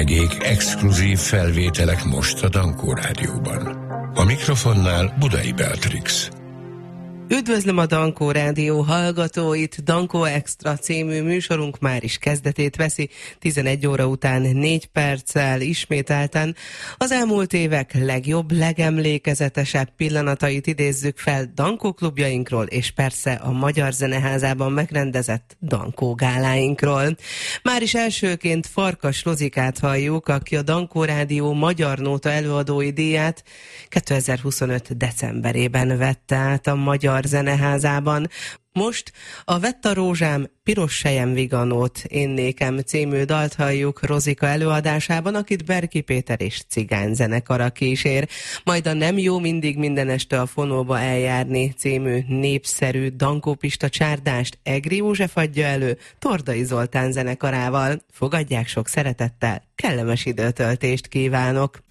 Regék, exkluzív felvételek most a Dankó Rádióban. A mikrofonnál Budai Beatrix. Üdvözlöm a Dankó Rádió hallgatóit! Dankó Extra című műsorunk már is kezdetét veszi, 11 óra után 4 perccel ismételten. Az elmúlt évek legjobb, legemlékezetesebb pillanatait idézzük fel Dankó klubjainkról, és persze a Magyar Zeneházában megrendezett Dankó gáláinkról. Már is elsőként Farkas Rozikát halljuk, aki a Dankó Rádió Magyar Nóta előadói díját 2025. decemberében vette át a Magyar Zeneházában. Most a Vett a rózsám, piros sejem viganót, én nékem című dalt halljuk Rozika előadásában, akit Berki Péter és Cigány zenekara kísér. Majd a Nem jó mindig minden este a fonóba eljárni című népszerű Dankó Pista csárdást Egri József adja elő Tordai Zoltán zenekarával. Fogadják sok szeretettel, kellemes időtöltést kívánok!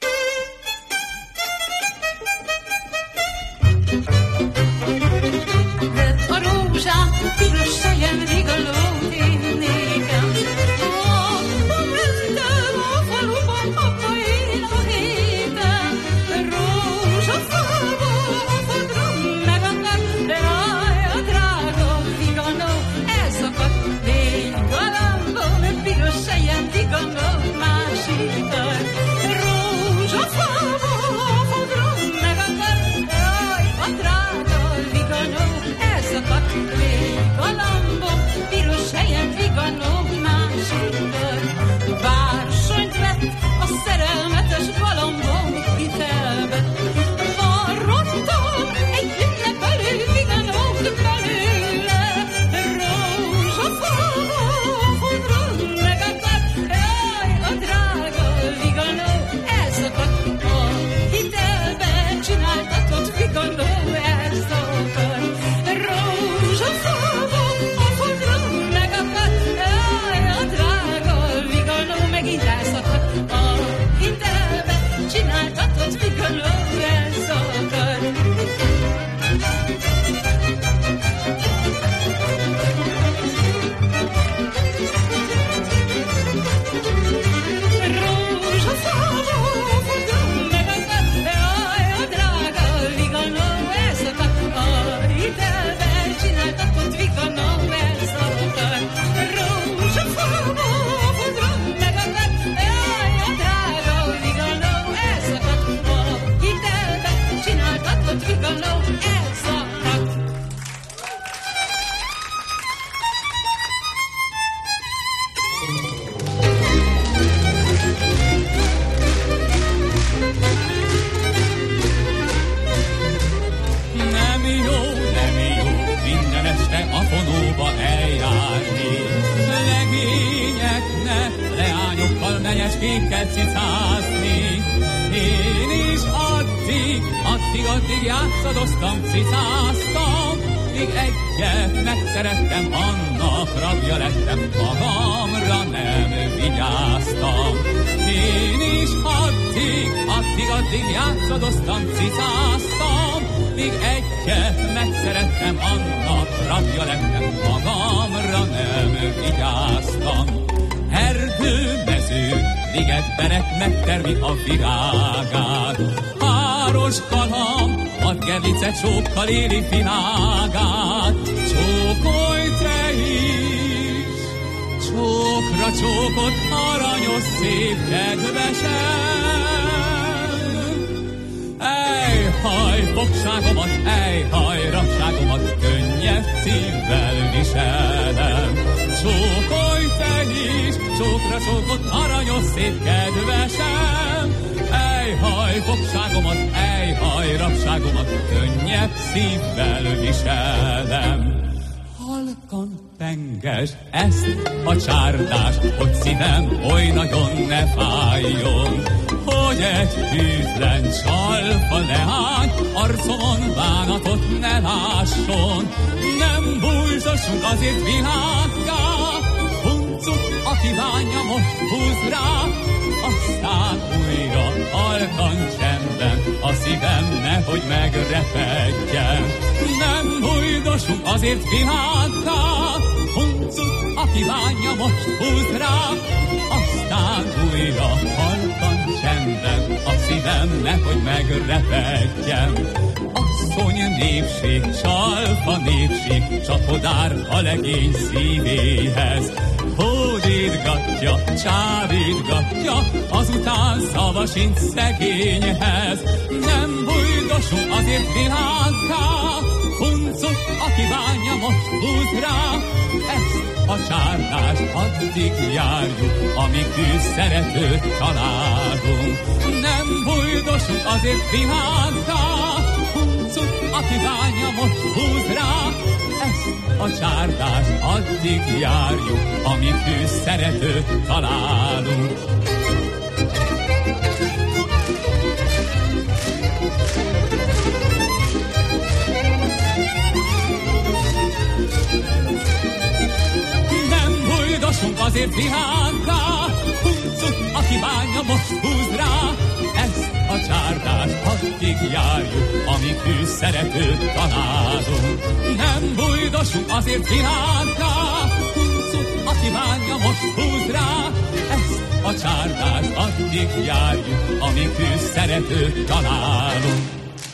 Piros sejem vigolót én nékem. Abban mentem a faluban, apa én a héten. Rózsafába a fodrom megakadt, de állj a drága viganó, elszakadt négy galambon, piros sejem vigolót másikar. Rózsafába a fodrom megakadt, de állj a drága viganó, elszakadt galambom, piros helyen viganó másikör. Bársonyt vett a szerelmetes galambom hitelbe. Varrottam egy ünnepelő viganót belőle. Rózsafába fodron megakadt, jaj, a drága viganó, elszakadt a hitelbe csináltatott viganó, elszakadt. Rózsafába a fodron megakadt, jaj, a drága viganó, megint elszakadt a hitelbe csináltatott viganó, elszakadt. Rózsafába a fodron megakadt, jaj, a drága viganó, elszakadt a hitelbe csináltatott viganó, elszakadt. Rózsafába a fodron megakadt, jaj, a drága viganó, elszakadt a hitelbe csináltatott viganó, elszakadt. Nem jó minden este a fonóba eljárni. Legényeknek leányokkal, menyecskékkel cicázni. Én is addig játszadoztam, cicáztam, míg egyet megszerettem, annak rabja lettem, magamra nem vigyáztam. Én is addig játszadoztam, cicáztam, míg egyet megszerettem, annak rabja lettem, magamra nem vigyáztam. Erdő, mező, liget, berek megtermi a virágát. Páros kalam, vadgerlice csókkal éli világát. Csókolj te is, csókra csókot, aranyos szép kedvesem. Ejhaj, fogságomat, ejhaj, rabságomat, könnyed szívvel viselem. Csókolj te is, csókra csókot, aranyos szép kedvesem. Ejhaj, fogságomat, ejhaj, rabságomat, könnyed szívvel viselem. Halkan pengesd ezt a csárdást, hogy szívem oly nagyon ne fájjon, hogy egy hűtlen csalfa leány arcomon bánatot ne lásson. Nem bújtassunk azért világgá, huncut, aki bánja, most húz rá, aztán újra halkan csendben a szívem nehogy megrepedjen. Nem bújtassunk azért világgá, huncut, aki bánja, most húz rá, aztán újra hogy megrepedjem. Asszony népség, csalfa népség, csapodár a legény szívéhez. Hódítgatja, csábítgatja, azután szava sincs szegényhez. Nem bujdosunk azért világká, huncut, aki bánja, most húz rá. Ezt a csárdást addig járjuk, amíg szeretőt találunk. Nem bujdosunk azért világká, huncut, aki bánja, most húz rá. Ezt a csárdást addig járjuk, amíg szeretőt találunk. Bujdosunk azért világká, huncut, aki bánja, most húz rá. Ezt a csárdást addig járjuk, amíg szeretőt találunk. Nem bujdosunk azért világká, huncut, aki bánja, most húz rá. Ezt a csárdást addig járjuk, amíg szeretőt találunk.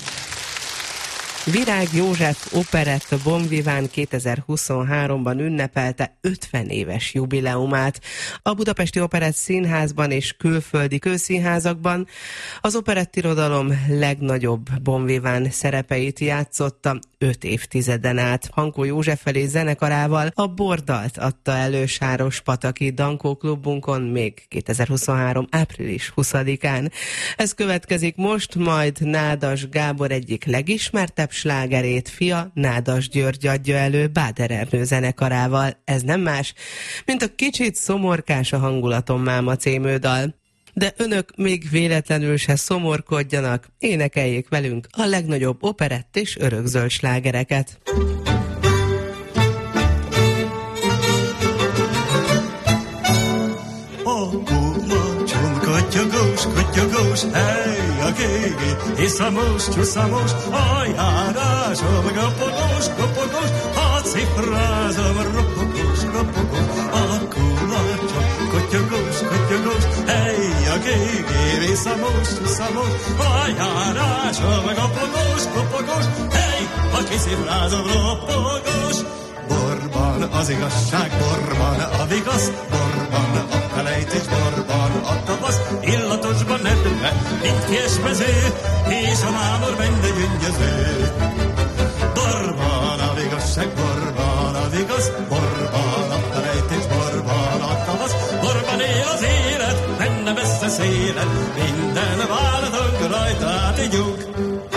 Virág József operett Bon Vivant 2023-ban ünnepelte 50 éves jubileumát. A Budapesti Operett Színházban és külföldi közszínházakban az operettirodalom legnagyobb Bon Vivant szerepeit játszotta 5 évtizeden át. Hankó Józseffel és zenekarával a Bordalt adta elő Sárospataki Dankó klubunkon még 2023. április 20-án. Ez következik most, majd Nádas Gábor egyik legismertebb slágerét, fia Nádas György adja elő Báder Ernő zenekarával. Ez nem más, mint a Kicsit szomorkás a hangulatom máma című dal. De önök még véletlenül se szomorkodjanak, énekeljék velünk a legnagyobb operett és örökzöld slágereket. Kotyogós, hely, a gégé, iszamos, a járásom, kopogós, a cifrázom, ropogós, a kulacsok, kotyogós, hely, a gégé, iszamos, a járásom, kopogós, hely, a kiszifrázom, ropogós. Borban az igazság, borban a vigasz, borban a felejtés, borban a tavasz, illatosban nedve, mint kiesmező, és a mámor benne gyöngyöző. Borban a igazság, borban a vigasz, borban a felejtés, borban a tavasz, borban él az élet, benne messze szélet, minden vállatunk rajta átigyunk.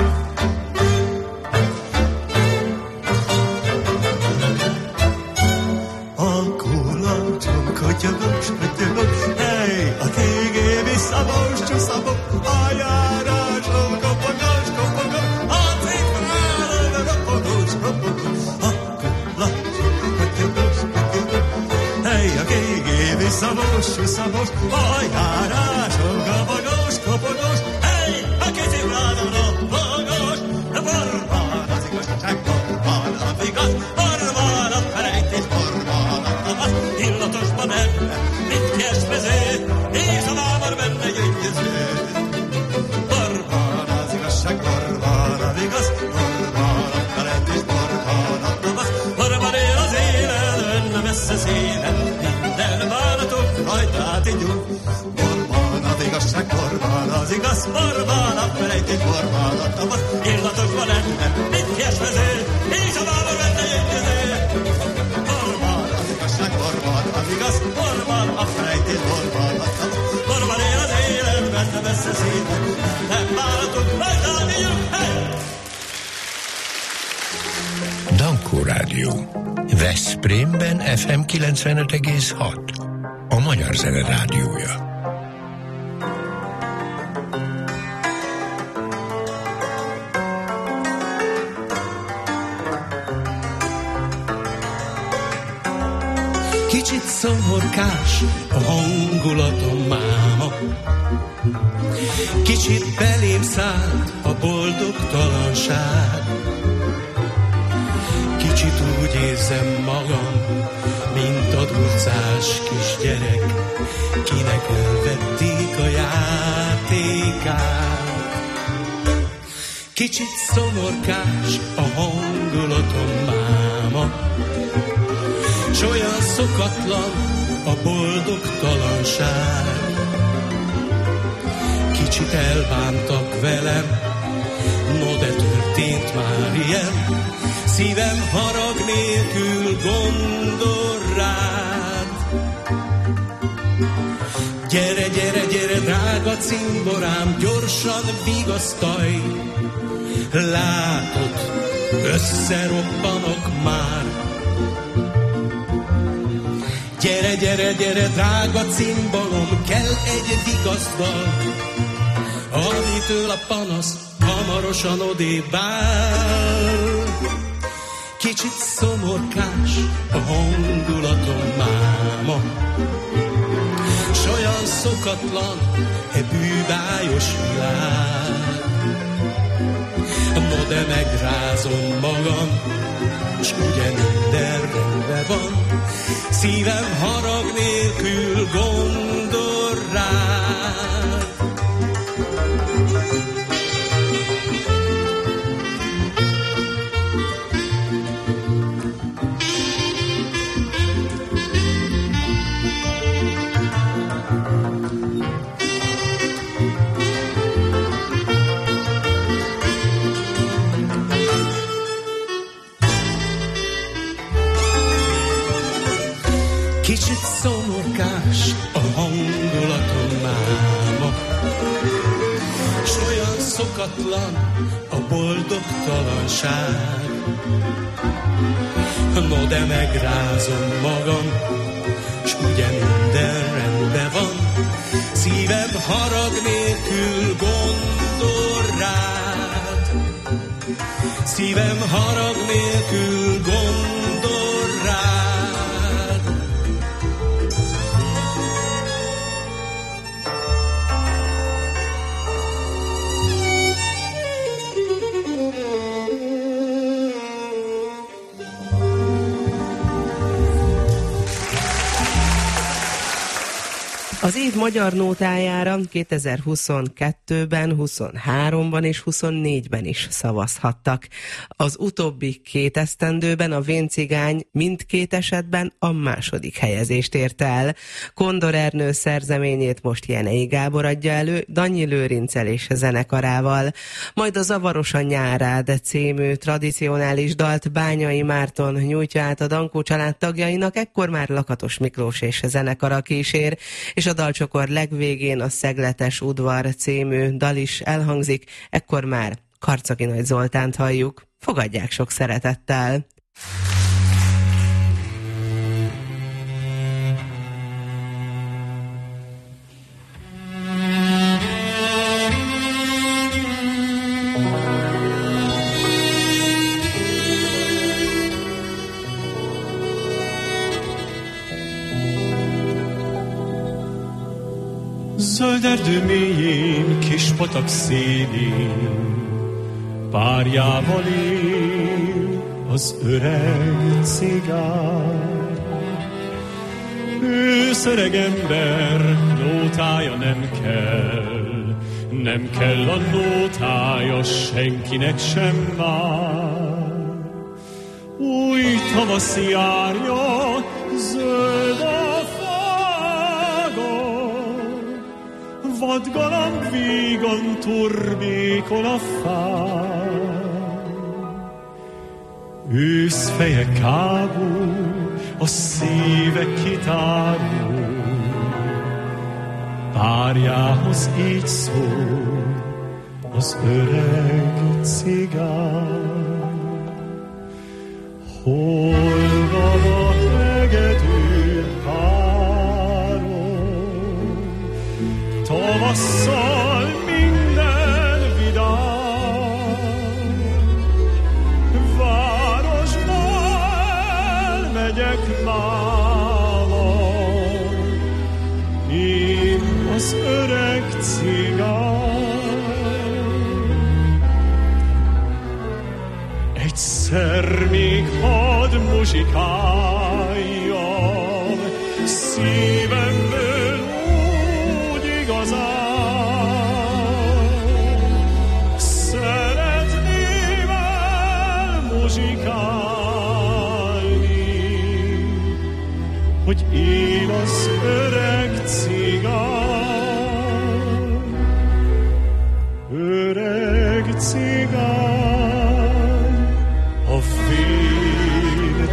Kotyogós, hely, a kégé visszamos, csúszamos, a járásom, kopogós, a cifrálom, ropogós, a kulacsok, kotyogós, hely, a kégé visszamos, csúszamos, a járásom, kopogós, hely, a kicifrálom, ropogós, borban az igazság, borban a vigasz, borban a felejtés, borban a tavasz, illatosban ebben, mint kiesmező, és a mámor benne gyöngyöző. Borban az igazság, borban a vigasz, borban a felejtés, borban a tavasz, borban él az élet, benne messze szélet, minden vállatunk rajta átigyunk. Borban az igazság, borban az igaz, borban a felejtés, borban a tavasz, illatosban ebben, mint kiesmező, és a mámor benne gyöngyöző. Borban az igaz, borban a felejtés, borban a tavasz, borban él az élet, benne messze szépen, nem vállatunk rajta átigyunk, hey! Dankó Rádió. Veszprémben FM 95,6. A Magyar Zene Rádiója. Kicsit szomorkás a hangulatom máma, kicsit belém szállt a boldogtalanság. Kicsit úgy érzem magam, mint a durcás kisgyerek, kinek elvették a játékát. Kicsit szomorkás a hangulatom máma, s olyan szokatlan a boldogtalanság. Kicsit elbántak velem, no de történt már ilyen, szívem harag nélkül gondol rád. Gyere, gyere, gyere, drága cimborám, gyorsan vigasztalj, látod, összeroppanok már. Gyere, gyere, gyere, drága cimbalom, kell egy vigasztal, amitől a panasz hamarosan odébb áll. Kicsit szomorkás a hangulatom máma, s olyan szokatlan e bűvályos világ. No de megrázom magam, s ugye minden rendben van, szívem harag nélkül gondol rád. Kicsit szomorkás a hangulatom máma, s olyan szokatlan a boldogtalanság. No de megrázom magam, s ugye minden rendben van, szívem harag nélkül gondol rád. Szívem harag nélkül gondol rád. Az év magyar nótájára 2022-ben, 23-ban és 24-ben is szavazhattak. Az utóbbi 2 esztendőben a Véncigány mindkét esetben a második helyezést érte el. Kondor Ernő szerzeményét most Jenei Gábor adja elő Danyi Lőrinccel és zenekarával. Majd a Zavarosan nyárád című tradicionális dalt Bányai Márton nyújtja át a Dankó család tagjainak, ekkor már Lakatos Miklós és zenekara kísér, és a dalcsokor legvégén a Szegletes udvar című dal is elhangzik, ekkor már Karcagi Nagy Zoltánt halljuk. Fogadják sok szeretettel! Zöld erdő mélyén, kis patak szélén, párjával él az öreg cigány. Ősz öreg ember, nótája nem kell a nótája senkinek sem már. Új tavasz járja, zöld a vadgalamb vígan turbékol a fán. Őszfeje kábul, a szíve kitárul, párjához így szól az öreg cigány. Hol van a hegedű tavasszal minden vidám, városba elmegyek mámon, én az öreg cigány. Egyszer még hadd muzsikáljam szívemből igazán. Szeretném hogy él az öreg cigány. Öreg cigány, a fél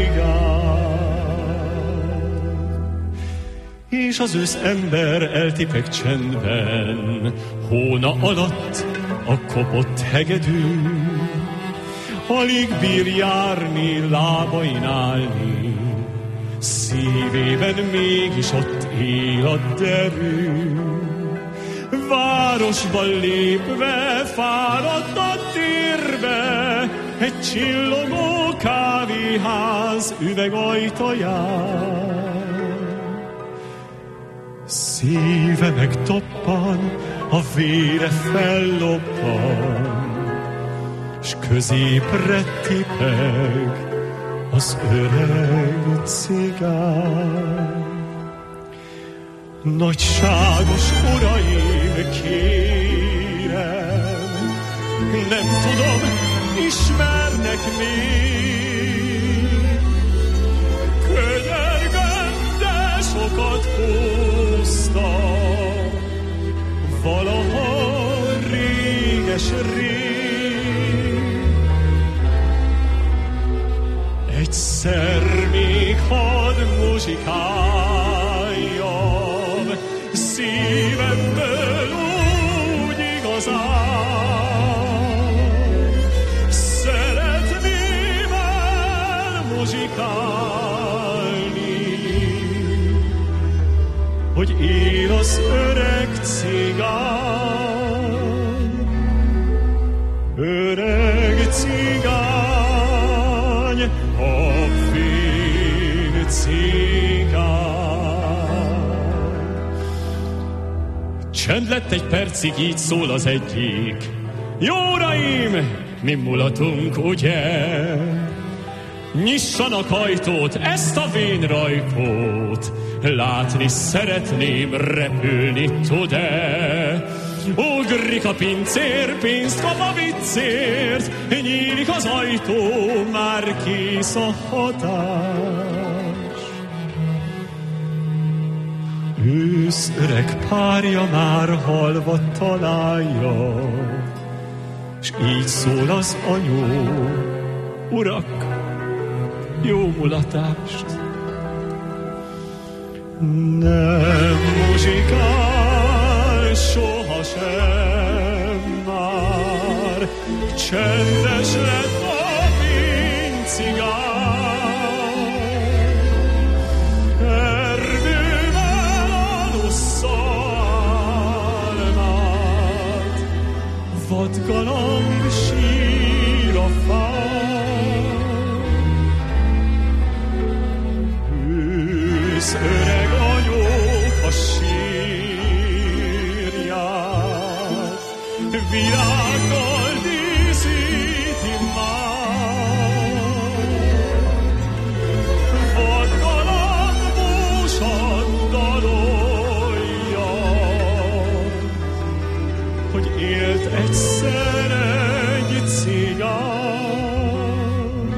cigány. És az ősz ember eltipeg csendben, hóna alatt a kopott hegedű. Alig bír járni, lábain állni, szívében mégis ott él a derű. Városban lépve fáradt a térbe, egy csillogó kávéház üvegajtaján. Szíve megtoppan, a vére fellobban, s középre tipeg az öreg cigány. Nagyságos uraim, kérem, nem tudom, ismernek még. Könyörgöm, de sokat húztam, valaha réges-rég. Egyszer még hadd muzsikáljam, szívemből úgy igazán. Szeretném elmuzsikálni, hogy él az öreg cigány. Öreg cigány, a fél cigány. Csend lett egy percig, így szól az egyik. Jó uraim, mi mulatunk, ugye? Nyissanak ajtót, ezt a vénrajkót, látni szeretném, repülni tud-e? Ugrik a pincér, pénzt kap a viccért, nyílik az ajtó, már kész a hatás. Ősz öreg párja már halva találja, s így szól az anyu: urak, jó mulatást! Nem muzsikál sohasem már, csendes lett a pincigány. Erdőben alussza álmát, vadgalamb sír a fán. Ősz öreg anyók a sírját, virággal díszíti már. Vadgalamb búsan dalolja, hogy élt egyszer egy cigány.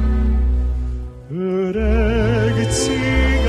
Öreg cigány,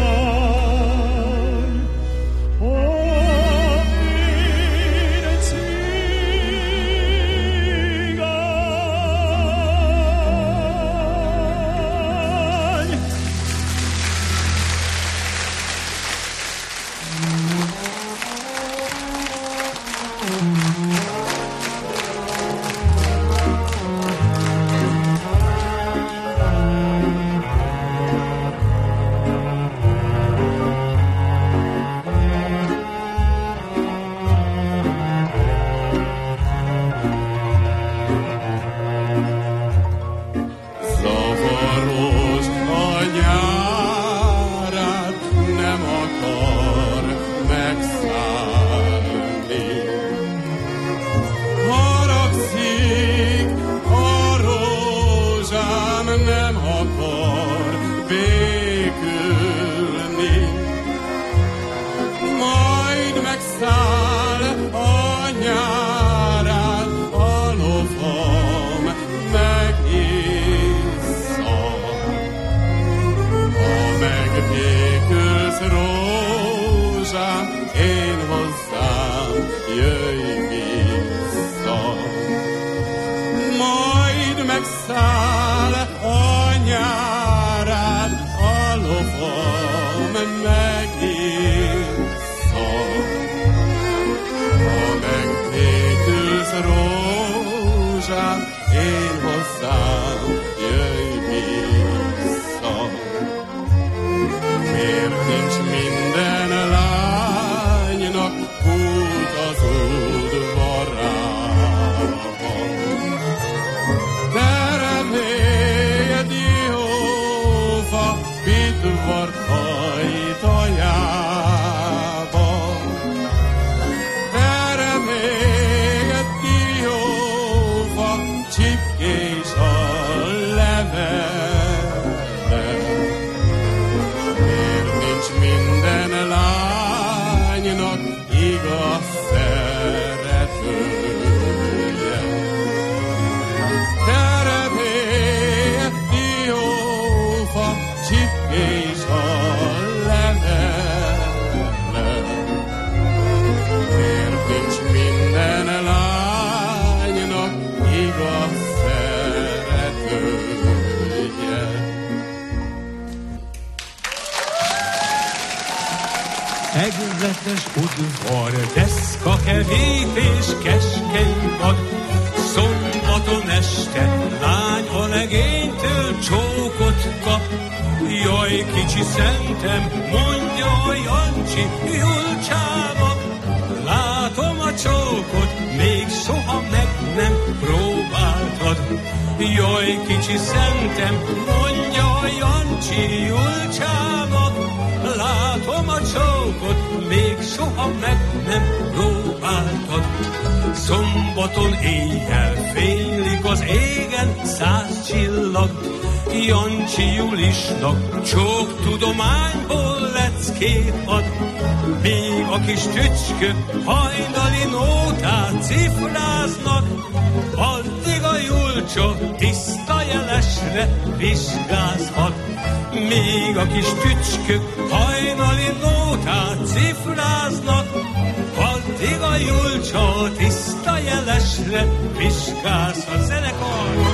Rendes udvar, deszka, kerítés, keskeny pad. Szombaton este lány a legénytől csókot kap. Jaj, kicsi szentem, mondja a Jancsi, Julcsának. Látom a csókot, még soha meg nem próbáltad. Jaj, kicsi szentem, mondja a Jancsi, Julcsának. Látom a csókot, még soha meg nem próbáltad. Szombaton éjjel félig az égen 100 csillag. Jancsi Julisnak csók tudományból leckét ad. Míg a kis tücskök hajnali nótát cifráznak, addig a Julcsa tiszta jelesre vizsgázhat. Míg a kis tücskök hajnali nótát cifráznak, addig a Julcsa tiszta jelesre vizsgázhat. Zenekar!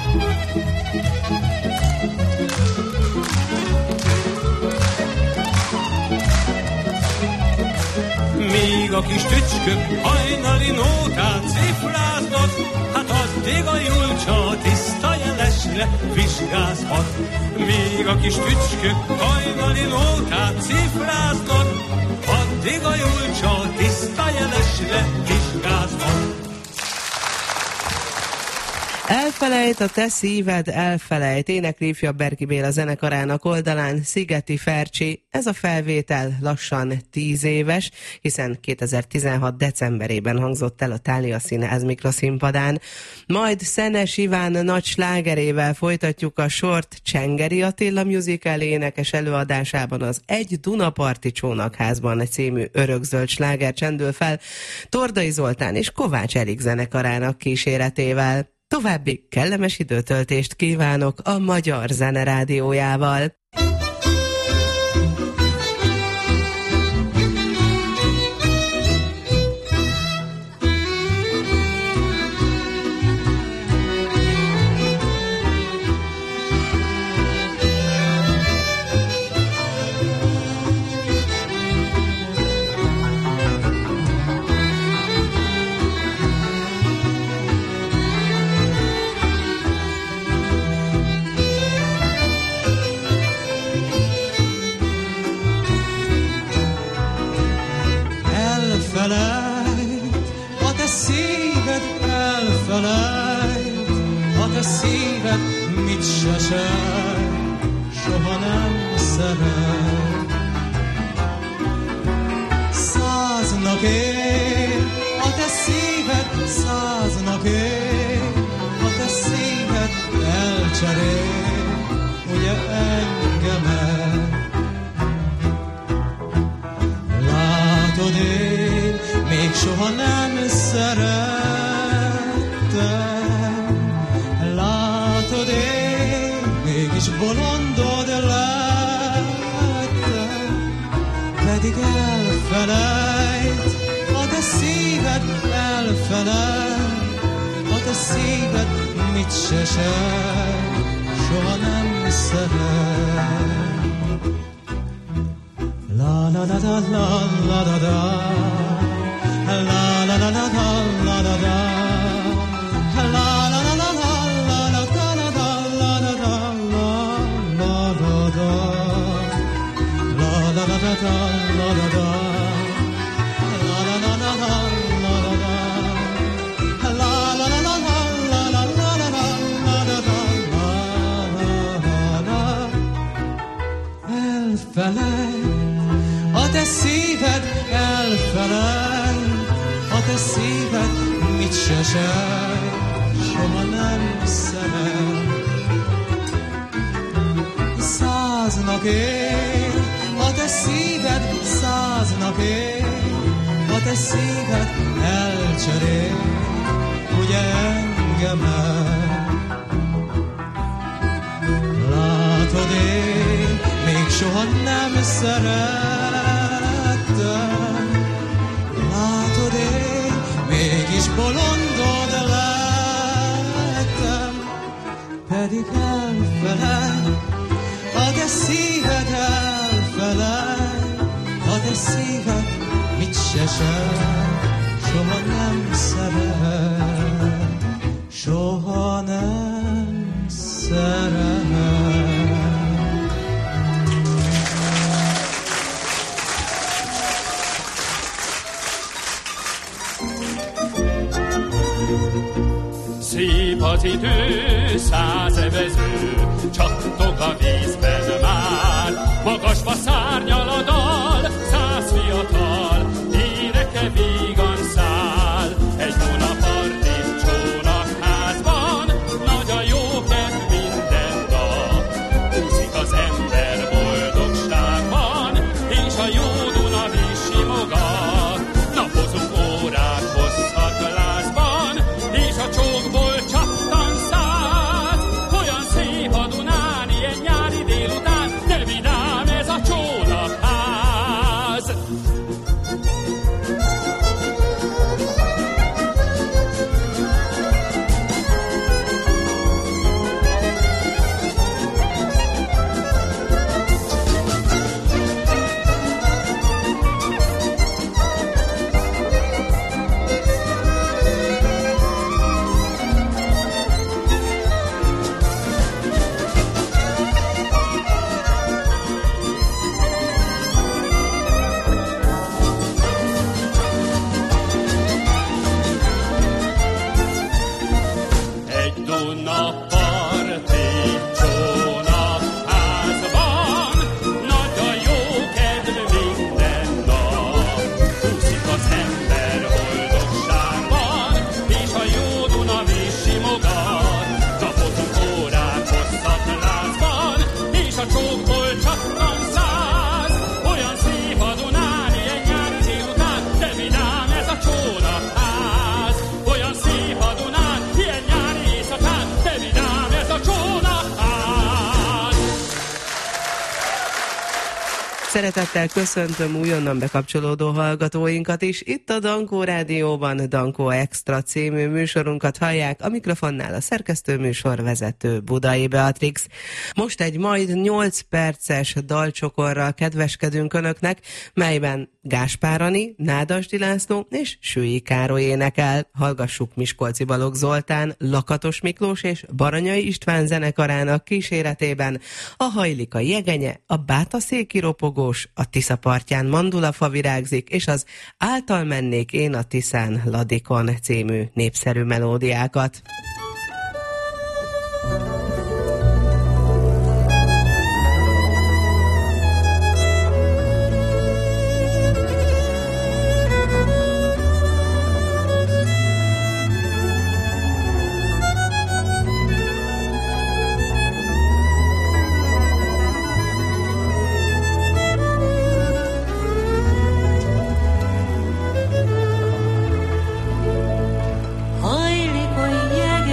Míg a kis tücskök hajnali nótát cifráznak, hát addig a Julcsa tiszta jelesre vizsgázhat. Míg a kis tücskök hajnali nótát cifráznak, addig a Julcsa tiszta jelesre vizsgázhat. Elfelejt a te szíved, elfelejt, énekli ifjabb Berki Béla zenekarának oldalán Szigeti Fercsi. Ez a felvétel lassan 10 éves, hiszen 2016. decemberében hangzott el a Thália Színház mikroszínpadán. Majd Szenes Iván nagy slágerével folytatjuk a sort. Csengeri Attila musical énekes előadásában az Egy Dunaparti Csónakházban című örökzöld sláger csendül fel Tordai Zoltán és Kovács Erik zenekarának kíséretével. További kellemes időtöltést kívánok a Magyar Zene Rádiójával. A te szíved mit se sejt, soha nem szeret. 100-nak él, a te szíved 100-nak él, a te szíved elcserél, ugye engemet. Látod, én még soha nem szerettem. Látod, én mégis bolondod lettem. Pedig elfelejt, a te szíved elfelejt, a te szíved mit se sejt, soha nem szeret. La la la la la la la la, la la la la la la la la, la la la la la la la la elfelejt, a te szíved elfelejt, a te szíved mit se sejt, soha nem szeret. 100-nak él, a te szíved 100-nak él, a te szíved elcserél, ugye engemet. Látod, én még soha nem szerettem. Látod, én mégis bolondod lettem. Pedig elfelejt, a te szíved elfelejt, a te szíved soha nem szeret, soha nem szeret. Szép az idő, 100 evező, csattog a vízben már. Magasba szárnyal a dal, 100 fiatal, éneke vígan száll. Egy Dunaparti csónakházban, nagy a jókedv minden nap. Úszik az ember boldogságban, és a jó Duna víz simogat. Napozunk órák hosszat lázban, és a csókból csattan száz. Olyan szép a Dunán, ilyen nyári délután, de vidám ez a csónakház. Egy Dunaparti csónakházban, nagy a jókedv minden nap. Úszik az ember boldogságban, és a jó Duna víz simogat. Napozunk órák hosszat lázban, és a csókból csattan száz. Olyan szép a Dunán, ilyen nyári délután, de vidám ez a csónakház. Olyan szép a Dunán, ilyen nyári éjszakán, de vidám ez a csónakház. Szeretettel köszöntöm újonnan bekapcsolódó hallgatóinkat is. Itt a Dankó Rádióban Dankó Extra című műsorunkat hallják, a mikrofonnál a szerkesztő műsorvezető Budai Beatrix. Most egy majd 8 perces dalcsokorral kedveskedünk önöknek, melyben Gáspár Ani, Nádasdy László és Sői Károly énekel. Hallgassuk Miskolci Balogh Zoltán, Lakatos Miklós és Baranyai István zenekarának kíséretében a Hajlik a jegenye, a Bátaszéki ropogós, a Tisza partján mandulafa virágzik, és az Által mennék én a Tiszán Ladikon című népszerű melódiákat. Hajlik a jegenye,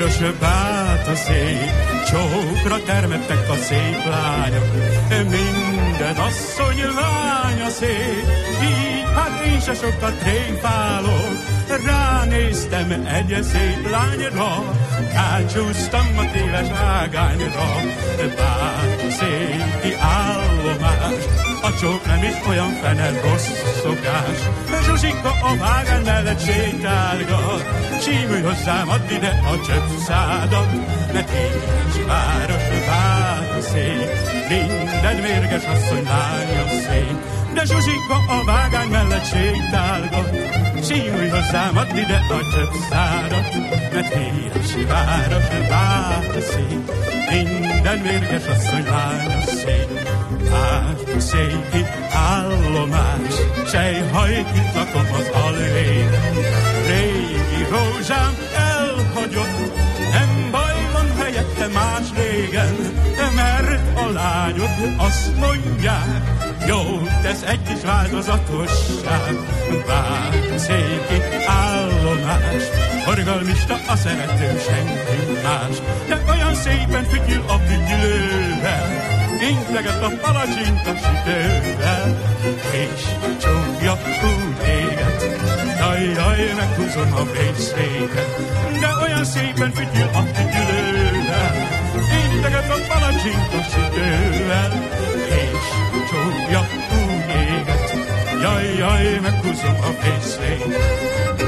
város báta szép, csókra termettek a szép lányok, minden asszony lánya szép, így hát én se sokat tréfálok, ránéztem egy szép lányra, átcsúsztam a téves ágányra, báta szépi állomás, a csók nem is olyan fene rossz szokás. Zsuzsika a vágány mellett sétálgat, símülj hozzám, add ide a csöpszádat, mert én város báta szép, minden mérges asszony lánya szép. De Zsuzsika a vágány mellett sétálgat, símulj hozzám, add ide a csöpszádat, mert híres város báta szép, minden mérges asszony lánya szép. Báta szépi állomás, sejhajt lakom az alvéren, régi rózsám elhagyott, nem baj, van helyette más régen, mert a lányok azt mondják, jó tesz egy kis változatosság. Báta szépi állomás, forgalmista a szerető, senki más, de olyan szépen fütyül a fütyülővel, integet a palacsinta sütővel, és csókja úgy éget, jaj, meghúzom a vészéket, de olyan szépen fütyül a fütyülővel, integet a palacsinta sütővel, és csókja úgy éget, jaj, meghúzom a vészéket.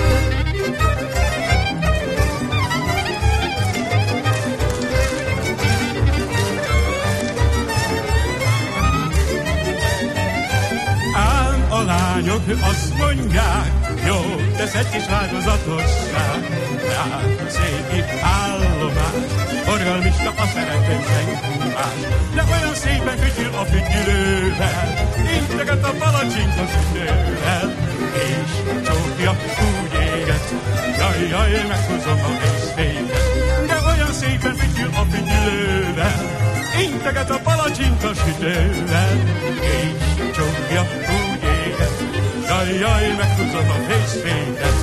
A lányok azt mondják, jó tesz egy kis változatosság. Báta szépi állomás, forgalmista a szerető, senki más, de olyan szépen fütyül a fütyülővel, integet a palacsinta sütővel, és csókja úgy éget, jaj, meghúzom a vészféket, de olyan szépen fütyül a fütyülővel, integet a palacsinta sütővel, és csókja úgy éget, jaj, meghúzom a fészféket.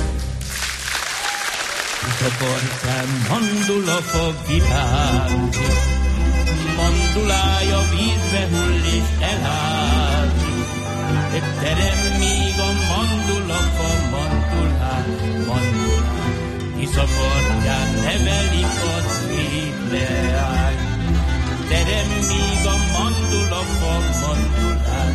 Csoportán mandula fog virágni, mandulája vízbe hull és elházik, terem még a mandula fa mandulán, kiszaportján nevelik a szép leány. Terem még a mandula fa mandulán,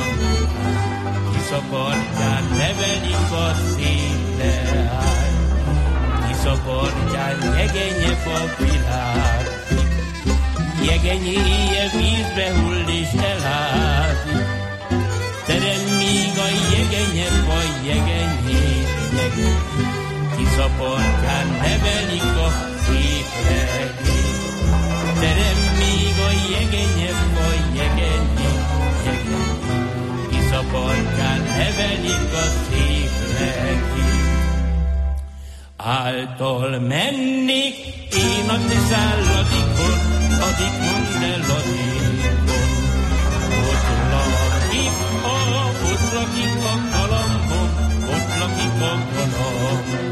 kiszaportján nevelik a szép leány. Kiszaportján jegenye fa világzik, jegenyéje vízbe hull és elházik. Terem még a jegenye fa jegenyéje, kiszaportján nevelik a szép legény. Terem még a jegenye fa jegenyé, kiszaportján nevelik a szép legény. Által mennék én a tiszálladikon, adik mondd el adikon. Ott lakik a galambom, ott lakik a galambom.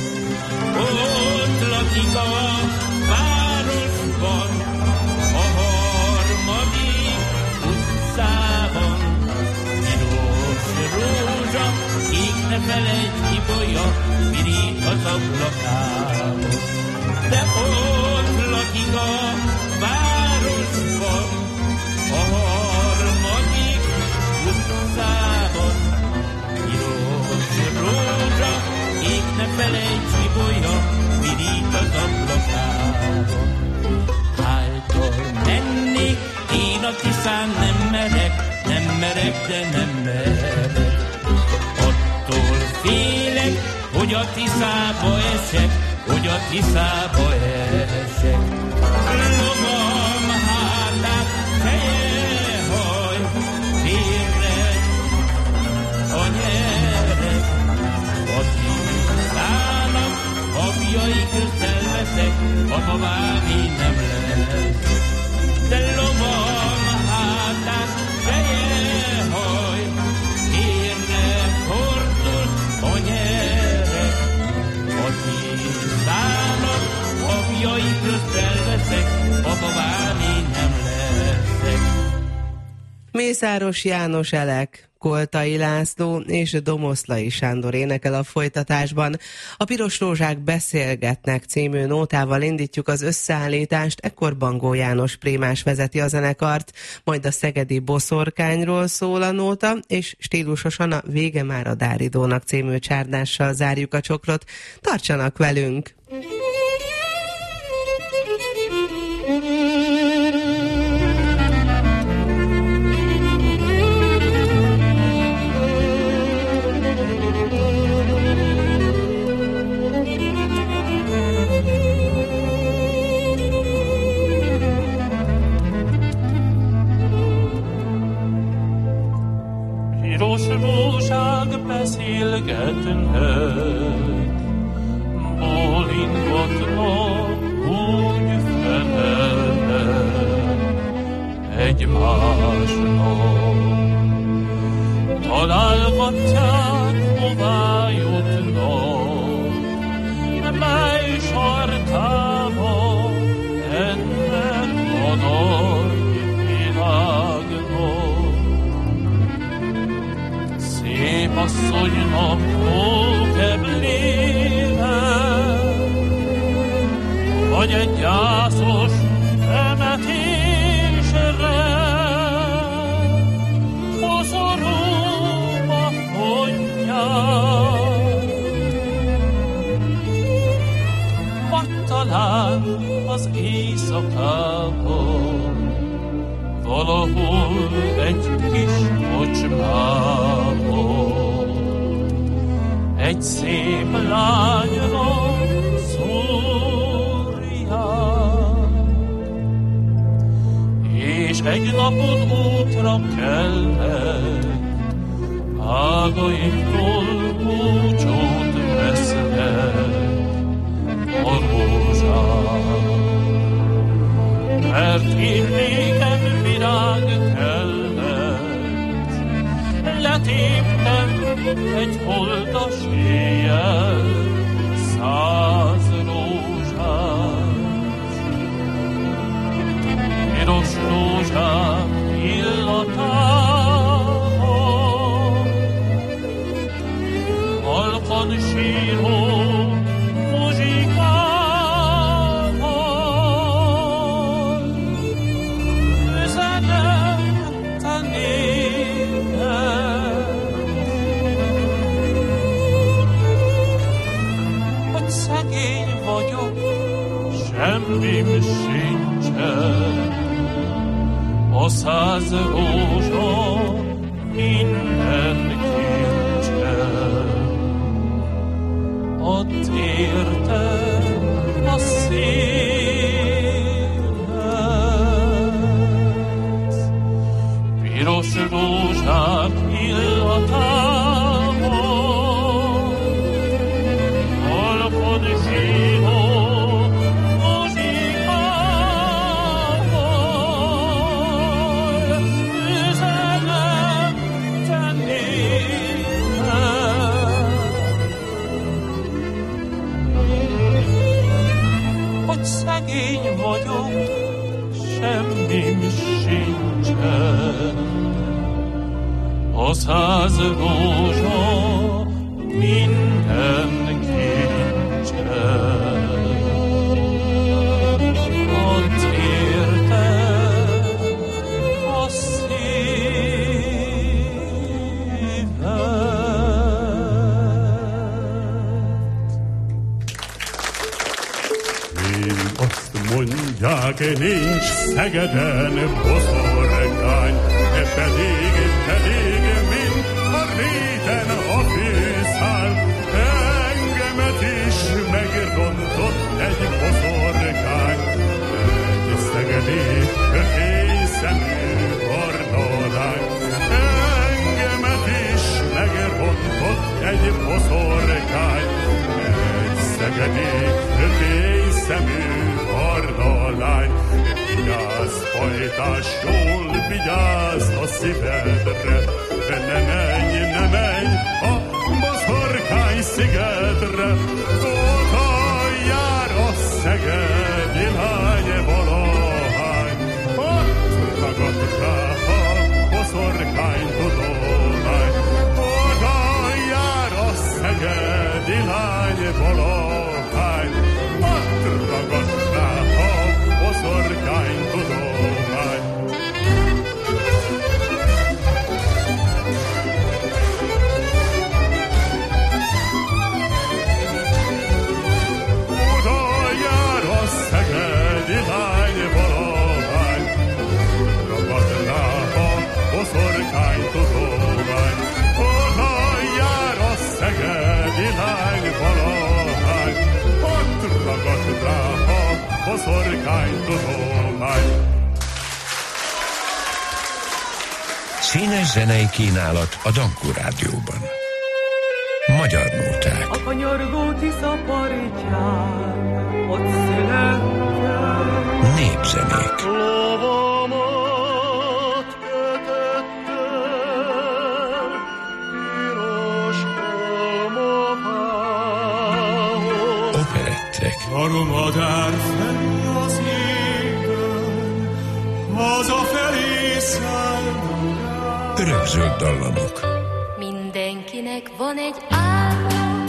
Ott lakik a városban, a harmadik utcában. Piros rózsa, kék ne felejts kibolya, pirít az ablakában. De ott lakik a városban, a harmadik utcában. Piros rózsa, kék ne felejts kibolya, pirít az ablakában. Által mennék, én a Tiszán nem merek, de nem merek. Attól félek, hogy a Tiszába esek, hogy a Tiszába esek. Lovam hátát fejehaj, félre a nyerek. A Tiszának apjai közt elveszek, a babámi nem lesz. De lovam hátát fejehaj, félre fordul a nyerek. A Tiszának Mészáros János Elek, Koltai László és Domoszlai Sándor énekel a folytatásban. A Piros Rózsák beszélgetnek című nótával indítjuk az összeállítást, ekkor Bangó János prémás vezeti a zenekart, majd a szegedi boszorkányról szól a nóta, és stílusosan a Vége már a Dáridónak című csárdással zárjuk a csokrot. Tartsanak velünk! Piros rózsák beszélgetnek, bólingatnak, úgy felelnek egymásnak. Találgatják, hová jutnak, mely sarkába ennek a nagy világnak. Szép asszonynak hókeblével, vagy egy gyászos temetésre, koszorúba vonják. Vagy talán az éjszakában, valahol egy kis kocsmában, egy szép lányra szólják, és egy napon útra kelnek, ágaiktól búcsút vesznek a rózsák. Mert én nékem virág kellett, letéptem egy holdas éjjel 100 rózsát. Piros rózsák illatában, halkan síró semmim sincsen, a 100 rózsa minden kincsen. Add értem a szélet, piros rózsák illatában, halkod zsíró szegény vagyok, semmim sincsen, a 100 rózsa minden kincsen. Add értem a szívet. Mondják, nincs Szegeden boszorkány, pedig, mint a réten a főszál, engemet is megrontott egy boszorkány. Egy szegedi, kötélyszemű barna lány, engemet is megrontott egy boszorkány. Egy szegedi, kötélyszemű barna lány, vigyázz, pajtás, jól vigyázz a szívedre, ne menj a boszorkány szigetre, óta jár a szegedi lány valahány, ott ragadt rá a boszorkány boszorkány tudomány. Színes zenei kínálat a Dankó Rádióban. Magyar nóták. A kanyargó Tisza partján ott születtem. Népzenék. Lovamat kötöttem piros almafához. Operettek. Aromadár felé az égen, hazafelé szállunk. Örökzöld dallamok. Mindenkinek van egy álma,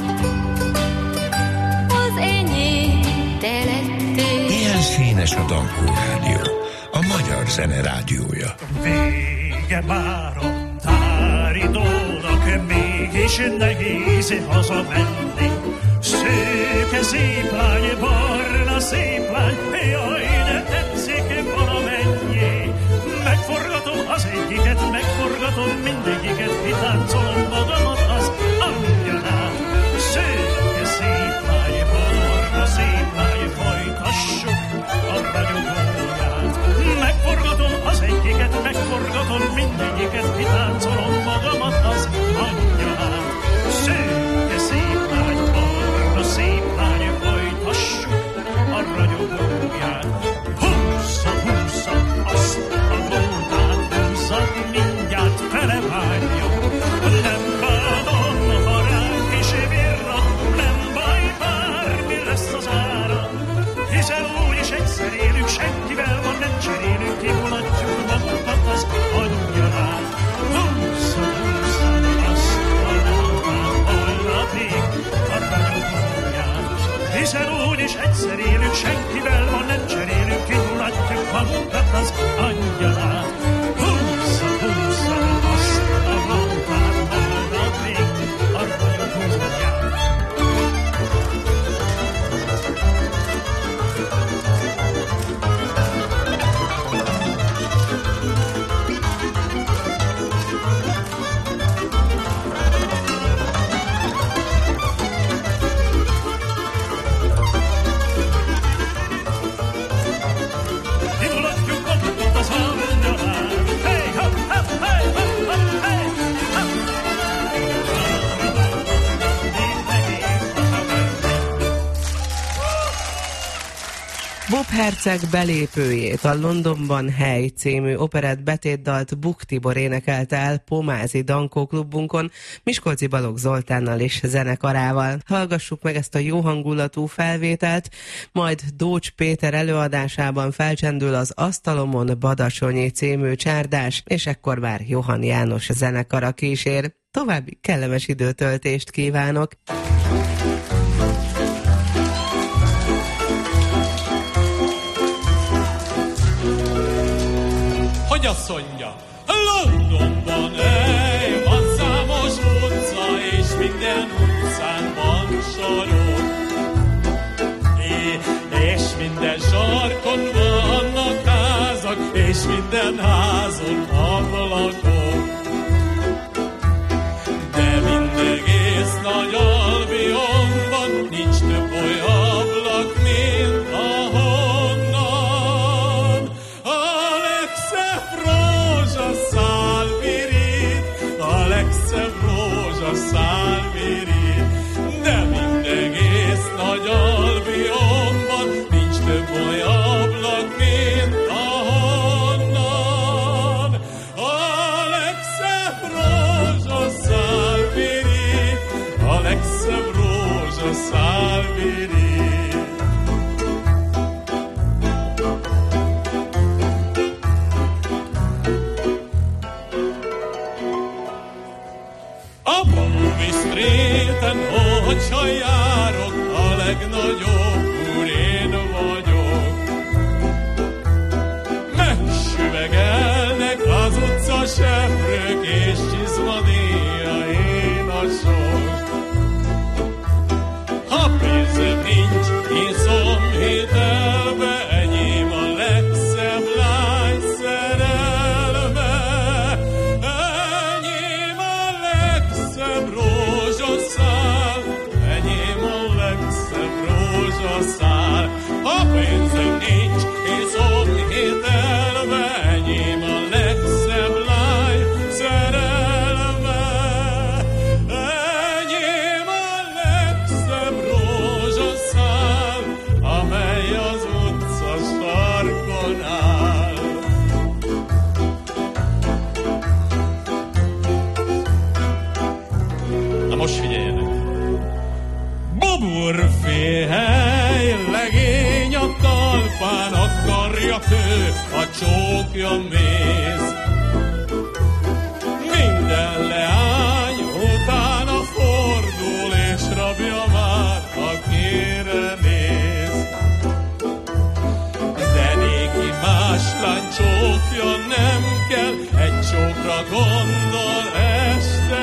az enyém te lettél. Ilyen színes a Dankó Rádió, a magyar zene rádiója. Vége már a táridónak, mégis nehéz hazamenni. Szőke szép lány, barna szép lány, jaj, de tetszik valamennyi. Megforgatom az egyiket, megforgatom mindegyiket, kitáncolom magamat az angyalát. Szőke szép lány, barna szép lány, folytassuk a ragyogóját. Megforgatom az egyiket, megforgatom mindegyiket, kitáncolom magamat az angyalát. Szőke szép lány, barna szép lány, folytassuk a ragyogóját. Húzza, húzza azt a lótát, húzza, mindjárt felevágja. Nem bánom, ha ránk is virrat, nem baj, bármi lesz az ára. Hiszen úgyis egyszer élünk, senkivel van, nem cserélünk, kimulatjuk magunkat az angyalát. Húzza, húzza azt a lótát, holnapig a ragyogóját. Hiszen úgyis egyszer élünk, senkivel van, nem cserélünk, kimulatjuk magunkat az angyalát. Húzza, húzza azt a lótát, holnapig a ragyogóját. Kimulatjuk magunkat az angyalát. Hey, hopp, hopp, hey, hopp, hopp, hey, hopp. Bob Herceg belépőjét, a Londonban Hely című operett betétdalt Buk Tibor énekelte el Pomázi Dankó klubunkon Miskolci Balogh Zoltánnal és zenekarával. Hallgassuk meg ezt a jó hangulatú felvételt, majd Dócs Péter előadásában felcsendül az Asztalomon Badacsonyi című csárdás, és ekkor már Johann János zenekara kísér. További kellemes időtöltést kívánok! Hogy azt mondja, Londonban van számos utca, és minden utcán van sarok. És minden sarkon vannak házak, és minden házon ablakok. De mindegész nagy Albionban nincs több olyan ablak, mint ahonnan a legszebb rózsaszál virít, a legszebb rózsaszál virít. De mindegész nagy Albionban nincs több olyan ablak, mint ahonnan a legszebb rózsaszál virít, a legszebb rózsaszál virít. A Bowling Streeten, hogyha járok, a legnagyobb úr én vagyok. Megsüvegelnek az utcaseprők, és csizmadíja én a sok. Ha pénzem nincs, iszom hitelbe, enyém a legszebb lány szerelme. Enyém a legszebb rózsaszál, enyém a legszebb rózsaszál. Ha pénzem nincs, a kő, a csókja mész. Minden leány utána fordul, és rabja már a kére néz. De néki más lány csókja nem kell, egy csókra gondol este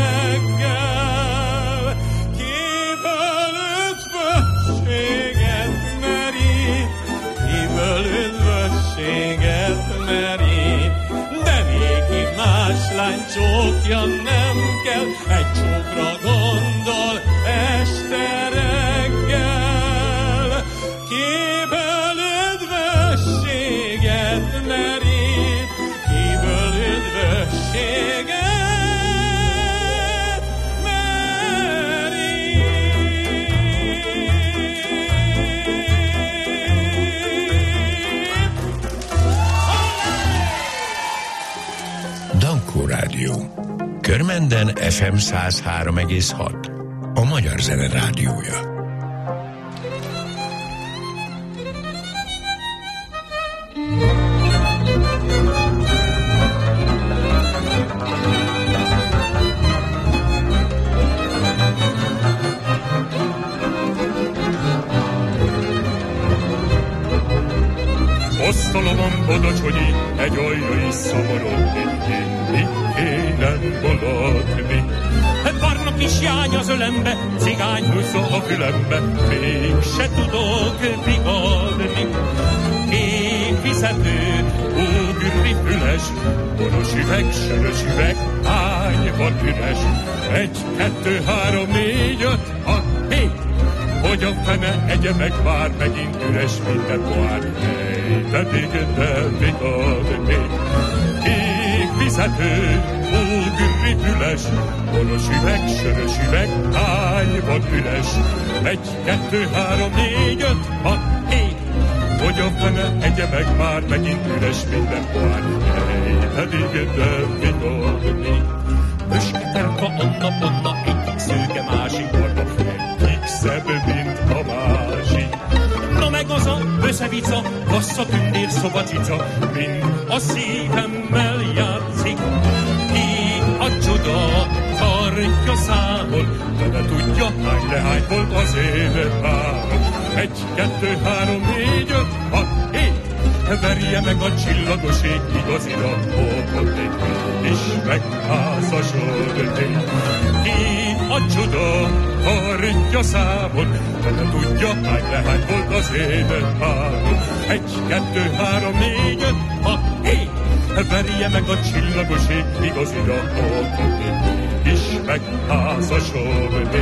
reggel. Kiből üdvösséget merít, kiből üdvösséget merít. De néki más lány csókja nem kell, egy csókra gondol este reggel. Kiből üdvösséget merít, kiből üdvösséget Dankó Rádió. Körmenden FM 103,6. A magyar zene rádiója. Asztalon bodacsonyi, egy olyai szomorodni, mi kéne boladni. Barna kis jány az ölembe, cigány húzza a fülembe, mégse tudok vigadni. Évfizető, ugri füles, boros üveg, sörös üveg, hány van üres. 1, 2, 3, 4, 5, 6, 7. Hogy a fene egye meg már megint üres minden pohár. Pedig nem vigadni. Évfizető, ugri füles, boros üveg, sörös üveg, hány van üres. 1, 2, 3, 4, 5, 6, 7. Hogy a fene egye meg már megint üres minden pohár. Pedig nem vigadni. Mösketelka onna-onna, egyik szőke, másik barna, egyik szebb, mint a másik. Na meg az a összevica, vassza tündér szobacica, mind a szívemmel játszik. Ki a csoda tartja számon, de ne tudja, hány lehány volt az én párom. 1, 2, 3, 4, 5, 6, 7. Verje meg a csillagos ég, igazira hókodnék, és megházasodnék. Ki a csoda tartja számon, de ne tudja, hány lehány volt az én párom. 1, 2, 3, 4, 5, 6, 7. Verje meg a csillagos ég, igazira hókodnék, és megházasodnék.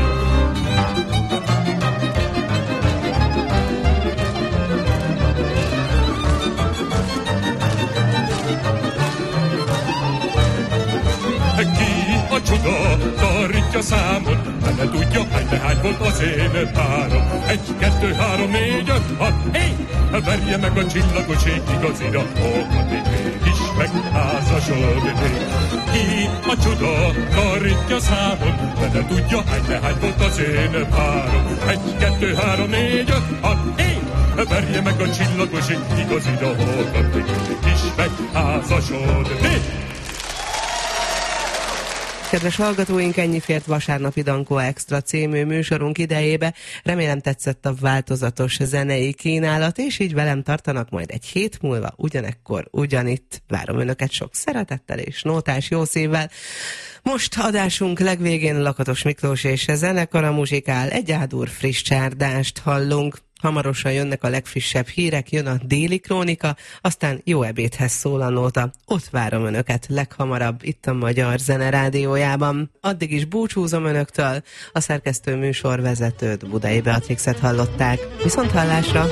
Ki a csoda tartja számon, de ne tudja, hány lehány volt az én párom. 1, 2, 3, 4, 5, 6, 7. Verje meg a csillagos ég, igazira hókodnék, mégis megházasodnék. Ki a csoda tartja számon, de ne tudja, hány lehány volt az én párom. 1, 2, 3, 4, 5, 6, 7. Verje meg a csillagos ég, igazira hókodnék, mégis megházasodnék. Kedves hallgatóink, ennyi fért vasárnapi Dankó Extra című műsorunk idejébe. Remélem tetszett a változatos zenei kínálat, és így velem tartanak majd egy hét múlva, ugyanekkor, ugyanitt. Várom önöket sok szeretettel és nótás jó szívvel. Most adásunk legvégén Lakatos Miklós és a zenekara muzsikál, egy Ádur friss csárdást hallunk. Hamarosan jönnek a legfrissebb hírek, jön a déli krónika, aztán jó ebédhez szól a nóta. Ott várom önöket leghamarabb itt a Magyar Zene Rádiójában. Addig is búcsúzom önöktől, a szerkesztő műsorvezetőt, Budai Beatrixet hallották. Viszont hallásra!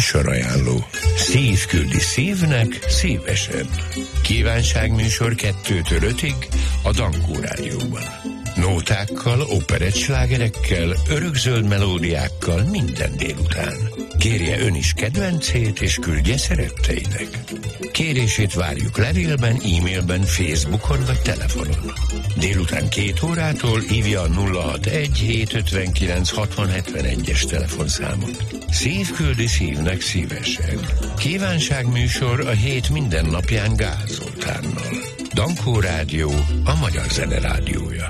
műsorajánló. Szív küldi szívnek szívesen. Kívánságműsor 2-től 5-ig a Dankó Rádióban. Nótákkal, operettslágerekkel, örökzöld melódiákkal minden délután. Kérje ön is kedvencét, és küldje szeretteinek. Kérését várjuk levélben, e-mailben, Facebookon vagy telefonon. Délután 2 órától hívja a 061-759-6071-es telefonszámot. Szív küldi szívnek szívesen. Kívánságműsor a hét minden napján Gál Zoltánnal. Dankó Rádió, a magyar zene rádiója.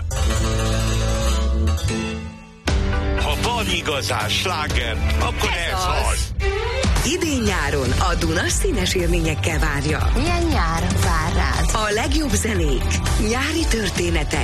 Ha van igazán sláger, akkor ez az. Idén-nyáron a Duna színes élményekkel várja. Milyen nyár vár rád? A legjobb zenék, nyári történetek,